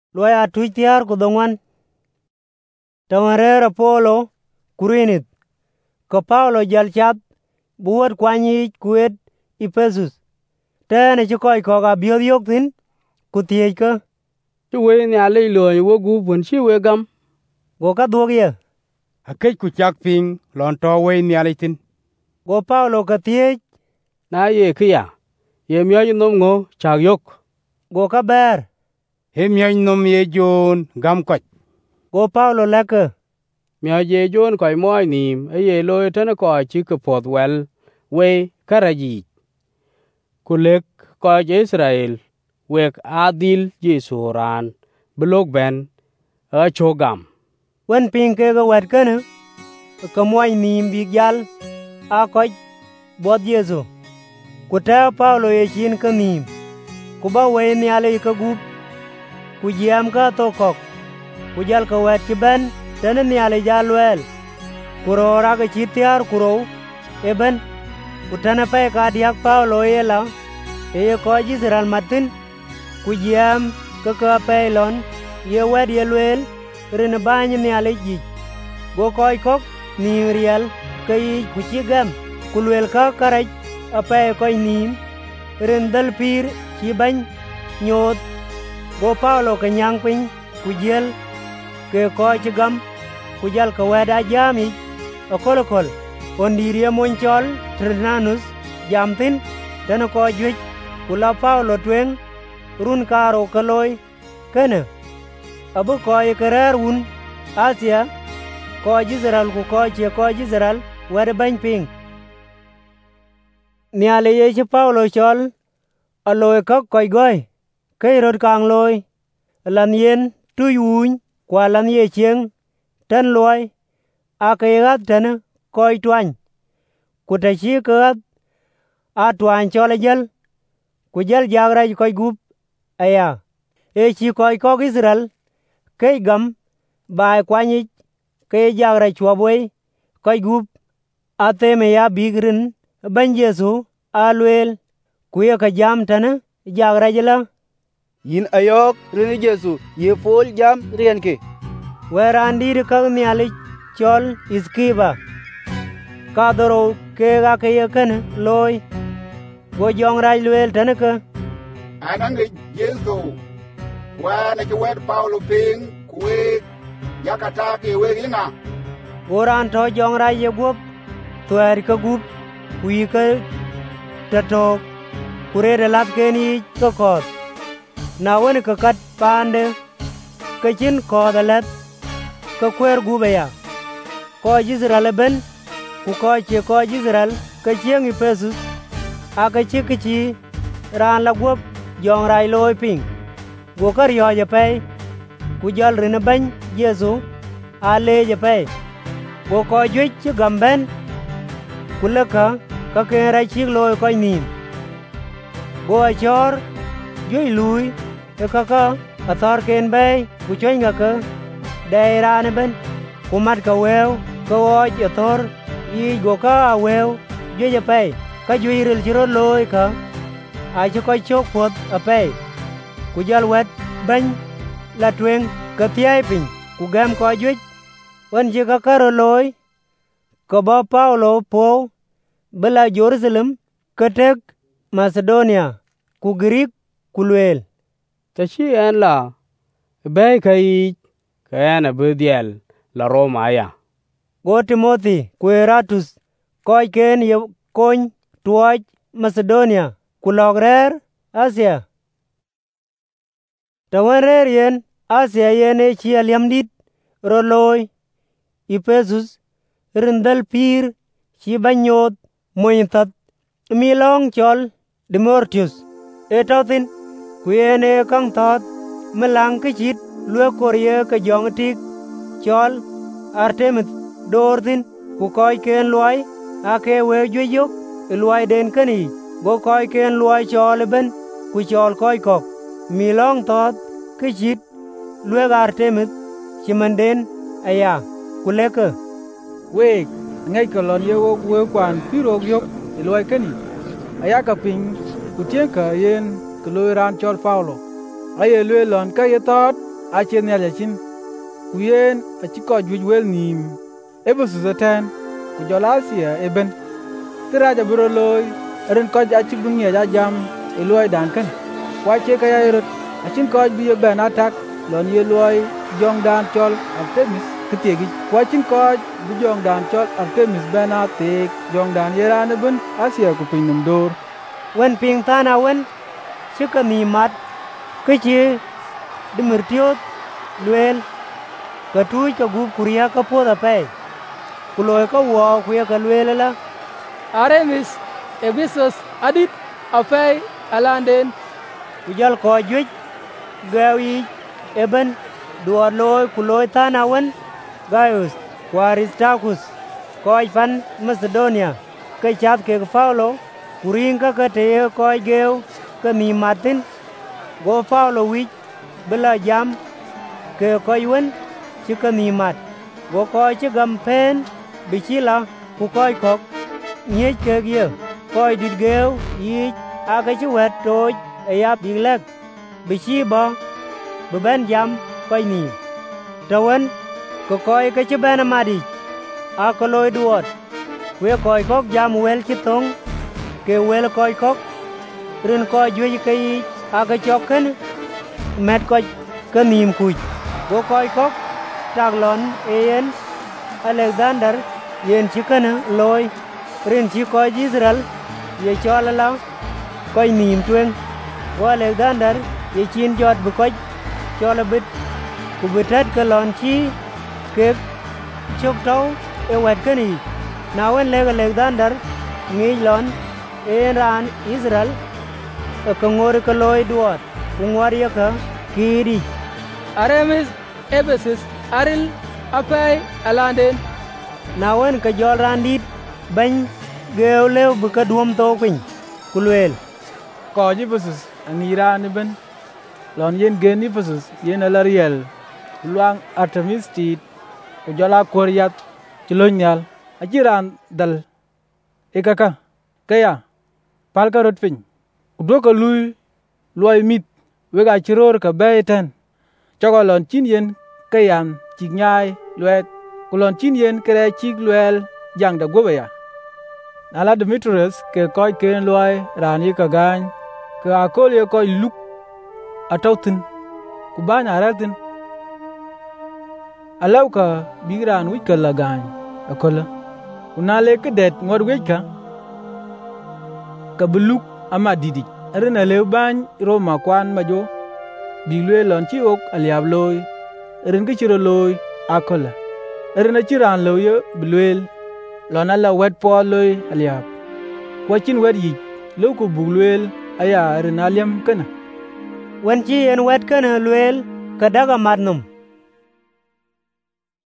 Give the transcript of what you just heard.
Loya tuitiar kudongwan. Tamarera Polo Kurinit. Ka Paulo jalchat buat kwanyi kuet Ephesus. Tene chikoi koga biod yok thin kutiej ka. Chwe ni ale lo wo gu bun chi we gam. Go ka duog ye. Akej ku chak ping lon to we ni ale tin. Go Paulo ka tiej. Na ye kia. Ye myo nom ngo chak yok. Go ka ber. He myo nom ye jon gam koch. Go Paulo leke. Myo ye jon koi moi nim e ye lo tene ko chi ke pot wel we karaji. Kulek ko Israel wek adil Jesu ran blok ben a chogam. Wen ping ke ga wet kene. Ka moi nim big yal. A koch bod Jesu. Kuta Paulo ye chin ka nim. Kuba we ni ale ka gup. Kujiam ka tokok. Kujal ka wet ki ben. Tene ni ale jalwel. Kuro raga chitiar kuro. Eben. Kutana pa ka diak Paulo ye la. Ye ko Israel matin. Kujiam ka pailon. Ye wet ye lwel. Rina bany ni ale jij. Go koi kok ni riel. Kai kuchigam. Kulwel ka karaj. Apa koi nim. Rindal pir chibany. Nyot. Go Paulo ka nyang ping. Kujel. Ke ko chigam. Kujal ka weda jami. Akolokol. Ondiria monchol. Trinanus. Jamtin. Tena ko juj. Kula Paulo tweng. Run karo kaloy. Kene. Abu ko ikarar un. Asia. Ko Israel ku ko che ko Israel. Weda bany ping. Niale ye Paulo chol. Aloy kak koi goy. Kay rod kang loy. Lan yen tuy uny. Kwa lan ye chieng. Ten loy. Aka yegat tena. Koi twany. Kuta chi kagat. A twany chol ajal. Kujal jagraj koi gup. Aya. E chi koi kok Israel. Kay gam. Bai kwanyich. Kay jagraj chwabway. Koi gup. Ateme ya bigrin. Ben Jesu. Alwel. Kuya ka jam tena. Jagraj la. Yin ayok rini Jesu. Ye fol jam rien ke. Werandir kag niali chol iskiba. Kadoro kega kaya kene loy. Go jong raj lwel tena ka. Anange Jesu. Wana ke wed Paulo ping kuwe yakata ke we ina. Goran to jong raj ye gup. Tuer ka gup. Kui ka tatok. Kurere lat keni ka kot. Na wani ka kat pande. Ka chin kodalet. Ka kwer gube ya. Ko Israel ben. Ku ko che ko Israel. Ka chieng Ephesus. Aka che ka chi. Ran la gup. Jong rai loy ping. Go kar yo je pay. Ku jal rina bany Jesu. Ale je pay. Go ko juj che gamben. Ku laka. Ka ken rai chik loy koi nim. Go achor. Juj lui. E kaka. Athar ken bay. Ku choy nga ka. Day rane ben. Kumat ka wew. Ka woj athor. I go ka wew. Juj a pay. Ka juj ril chiro loy ka. Ai cho koi chok pot a pay. Ku jal wet bany. La tweng. Ka thiay ping. Ku gam ko juj. Wan je ka karo loy. Ka ba Paulo po. Bela Jerusalem. Ka tek Macedonia. Ku Greek. Ku lwel. Ta chi en la. Bay kai. Kayana budiel la Roma ya. Go Timothy. Ku Eratus. Koi ken ye kony. Tuaj Macedonia. Ku logrer Asia. Tawan rer yen. Asia yen e chi aliam dit. Roloy. Ephesus. Rindal pir. Chi banyot. Mointat. Milong chol. Demortius. Etothin. Ku yen e kang thot. Melang kichit. Lue korye ka jong tik. Chol. Artemis. Dorthin. Ku koi ken luay. Ake we juyok. Luay den kani. Go koi ken luay chol ben. Ku chol koi kok. Milong thot. Kichit. Lue Artemis. Chimanden. Aya. Ku leka. Wek. Ngay ka lon ye wo we kwan piro yok. Iloy kani. Aya ka ping. Kutien ka yen. Kloy ran chol Paulo. Aye lwe lon ka ye thot. achen ne ya chin ku yen a chi ko juj wel nim Ephesus aten ku Galatia eben kiraja biro loy ren ko ja chi dunia ja jam e loy dan kan kwa che ka ya rot a chin ko bi ben atak lon ye loy jong dan chol Artemis ketiegi kwa chin ko bi jong dan chol Artemis ben atek jong dan yeran ben Asia ku pin num dor wen ping tana wen chika ni mat ke chi dimirtiot luel ka tui ka gup kuria ka poda pe kuloy ka wo kuya ka luel la Artemis Ephesus adit afei alanden kujal ko juj gawi eben duor loy kuloy tana wen Gaius Aristarchus koy fan Macedonia ke chat ke Paulo kuring ka te koy geu ka ni matin go Paulo wi bela jam ke koy wen chi ka ni mat go koy chi gam pen bi chi la ku koy kok nye ke ye koy dit geu yi aga chi wet toj e yap dilek bi chi ba be ben jam koy ni tawen ko koy ke chi ben madi a ko loy duot we koy kok jam wel chi tong ke wel koy kok rin koy jwe ke aga choken met koy ke nim kuj go koy kok taglon en Alexander yen chi kana loy rin chi koy Israel ye chola la koy nim twen go Alexander ye chin jot bu koy chola bit ku bitat ke lon chi ke chok taw e wet kani na wen le Alexander ngi lon en ran Israel ka ngor ka loy duot ku ngor ye ka kiri Artemis Ephesus aril afei alanden na wen ka jol randit ban geu lew bu ka duom to pin ku luel ko ji Ephesus angira ni ben lon yen gen Ephesus yen alariel luang Artemis tit ku jola koryat tilonyal ajiran dal ekaka kaya palka rot pin do ka lui loy mit we ga chiror ka beten chogolon chin yen kayan chignyai luet kulon chin yen kre chig luel jang da gobeya ala Demetrius ke koy ken loy rani ka gan ke akol ye koy luk atautin ku banya ratin alaw ka bigran wi ka lagan akola unale ke det ngor wi ka buluk ama didi rena lew ban Roma kwan majo bilwe lon chi ok aliab loy ren ke chiro loy akola rena chiran loye bilwel lon ala wet po loy aliab kwachin wet yi lo ko bulwel aya ren aliam kana wen chi en wet kana luel ka daga madnum